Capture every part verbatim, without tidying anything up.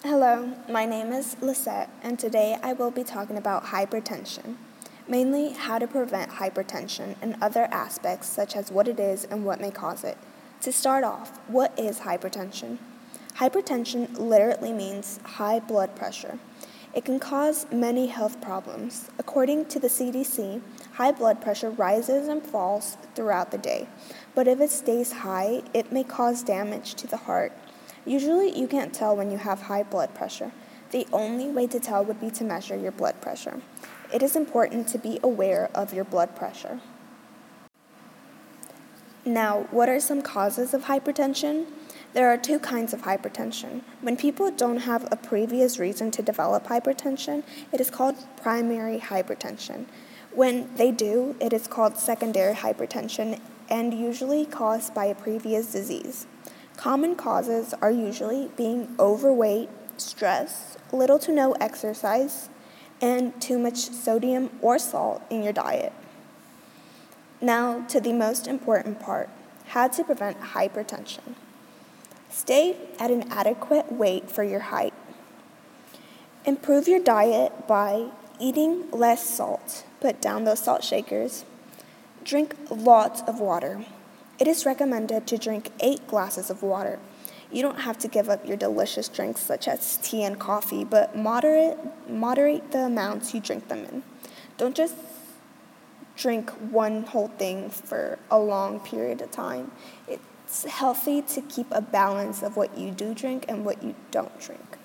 Hello, my name is Lisette, and today I will be talking about hypertension, mainly how to prevent hypertension and other aspects such as what it is and what may cause it. To start off, what is hypertension? Hypertension literally means high blood pressure. It can cause many health problems. According to the C D C, high blood pressure rises and falls throughout the day, but if it stays high, it may cause damage to the heart. Usually, you can't tell when you have high blood pressure. The only way to tell would be to measure your blood pressure. It is important to be aware of your blood pressure. Now, what are some causes of hypertension? There are two kinds of hypertension. When people don't have a previous reason to develop hypertension, it is called primary hypertension. When they do, it is called secondary hypertension and usually caused by a previous disease. Common causes are usually being overweight, stress, little to no exercise, and too much sodium or salt in your diet. Now to the most important part, how to prevent hypertension. Stay at an adequate weight for your height. Improve your diet by eating less salt. Put down those salt shakers. Drink lots of water. It is recommended to drink eight glasses of water. You don't have to give up your delicious drinks such as tea and coffee, but moderate, moderate the amounts you drink them in. Don't just drink one whole thing for a long period of time. It's healthy to keep a balance of what you do drink and what you don't drink.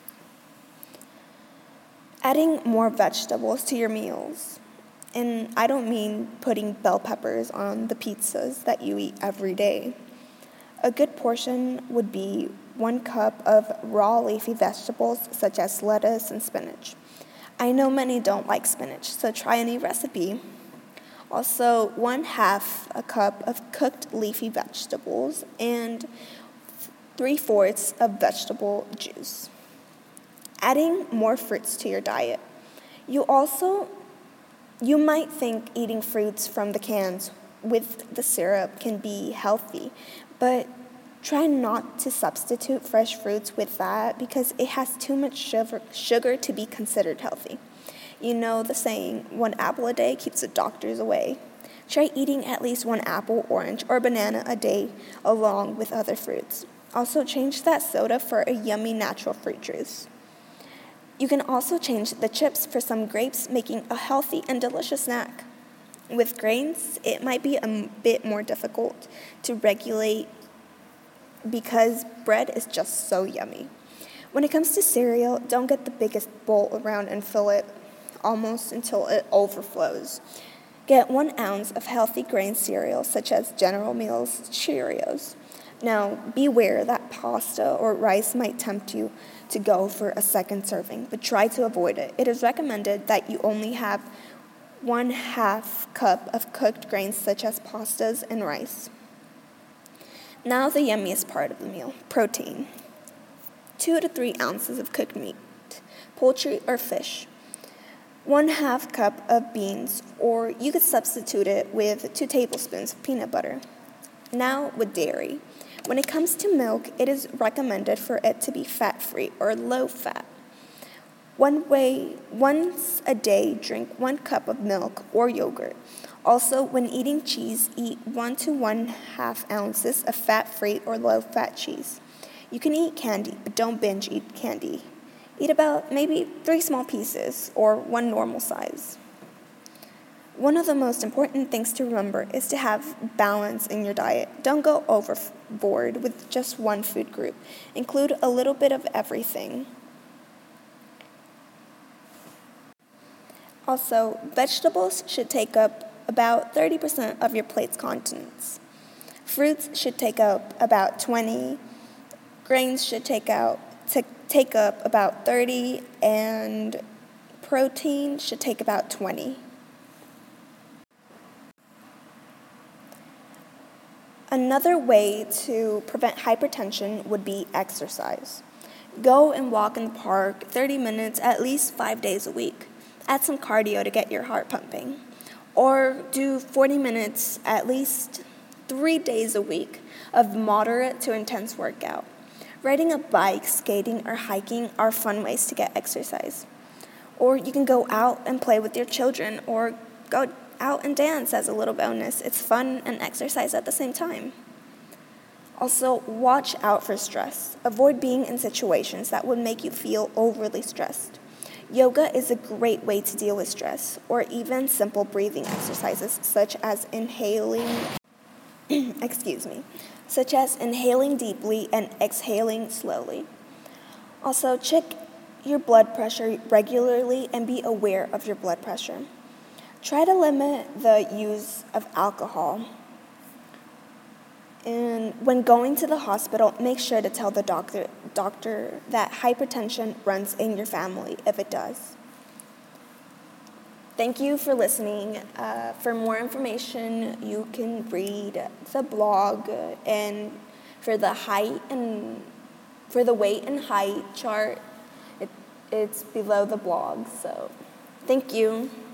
Adding more vegetables to your meals. And I don't mean putting bell peppers on the pizzas that you eat every day. A good portion would be one cup of raw leafy vegetables such as lettuce and spinach. I know many don't like spinach, so try a new recipe. Also, one half a cup of cooked leafy vegetables and three-fourths of vegetable juice. Adding more fruits to your diet. You also You might think eating fruits from the cans with the syrup can be healthy, but try not to substitute fresh fruits with that because it has too much sugar, sugar to be considered healthy. You know the saying, one apple a day keeps the doctors away. Try eating at least one apple, orange, or banana a day along with other fruits. Also, change that soda for a yummy natural fruit juice. You can also change the chips for some grapes, making a healthy and delicious snack. With grains, it might be a bit more difficult to regulate because bread is just so yummy. When it comes to cereal, don't get the biggest bowl around and fill it almost until it overflows. Get one ounce of healthy grain cereal such as General Mills Cheerios. Now, beware that pasta or rice might tempt you to go for a second serving, but try to avoid it. It is recommended that you only have one half cup of cooked grains such as pastas and rice. Now the yummiest part of the meal, protein. Two to three ounces of cooked meat, poultry or fish. One half cup of beans, or you could substitute it with two tablespoons of peanut butter. Now with dairy. When it comes to milk, it is recommended for it to be fat-free or low-fat. One way, once a day, drink one cup of milk or yogurt. Also, when eating cheese, eat one to one half ounces of fat-free or low-fat cheese. You can eat candy, but don't binge eat candy. Eat about maybe three small pieces or one normal size. One of the most important things to remember is to have balance in your diet. Don't go overboard with just one food group. Include a little bit of everything. Also, vegetables should take up about thirty percent of your plate's contents. Fruits should take up about twenty. Grains should take out t- take up about thirty, and protein should take about twenty. Another way to prevent hypertension would be exercise. Go and walk in the park thirty minutes at least five days a week. Add some cardio to get your heart pumping. Or do forty minutes at least three days a week of moderate to intense workout. Riding a bike, skating, or hiking are fun ways to get exercise. Or you can go out and play with your children, or go out and dance as a little bonus. It's fun and exercise at the same time. Also, watch out for stress. Avoid being in situations that would make you feel overly stressed. Yoga is a great way to deal with stress, or even simple breathing exercises such as inhaling, excuse me, such as inhaling deeply and exhaling slowly. Also, check your blood pressure regularly and be aware of your blood pressure. Try to limit the use of alcohol. And when going to the hospital, make sure to tell the doctor, doctor that hypertension runs in your family if it does. Thank you for listening. Uh, for more information, you can read the blog, and for the height and for the weight and height chart, it, it's below the blog. So, thank you.